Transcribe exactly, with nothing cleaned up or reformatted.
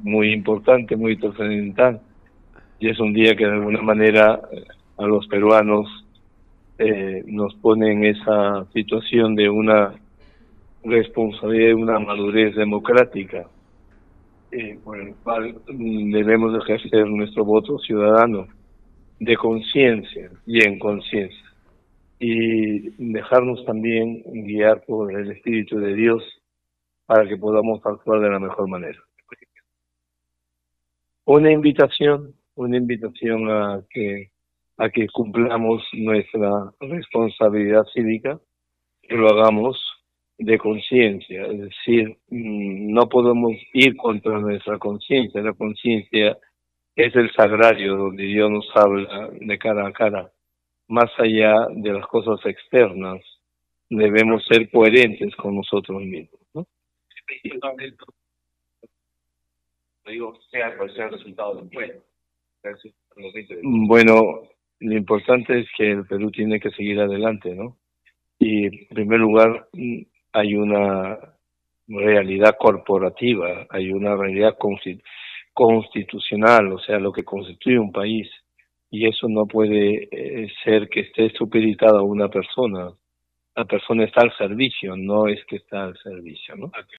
muy importante, muy trascendental, y es un día que de alguna manera a los peruanos eh, nos pone en esa situación de una responsabilidad, una madurez democrática, eh, por el cual mm, debemos ejercer nuestro voto ciudadano de conciencia y en conciencia, y dejarnos también guiar por el Espíritu de Dios para que podamos actuar de la mejor manera. Una invitación, una invitación a que a que cumplamos nuestra responsabilidad cívica, que lo hagamos de conciencia, es decir, no podemos ir contra nuestra conciencia. La conciencia es el sagrario donde Dios nos habla de cara a cara. Más allá de las cosas externas, debemos ser coherentes con nosotros mismos, ¿no? Digo, sea cual sea el resultado del encuentro. Bueno, lo importante es que el Perú tiene que seguir adelante, ¿no? Y en primer lugar hay una realidad corporativa, hay una realidad constitucional, o sea, lo que constituye un país, y eso no puede eh, ser que esté supeditada a una persona. La persona está al servicio, no es que está al servicio, ¿no?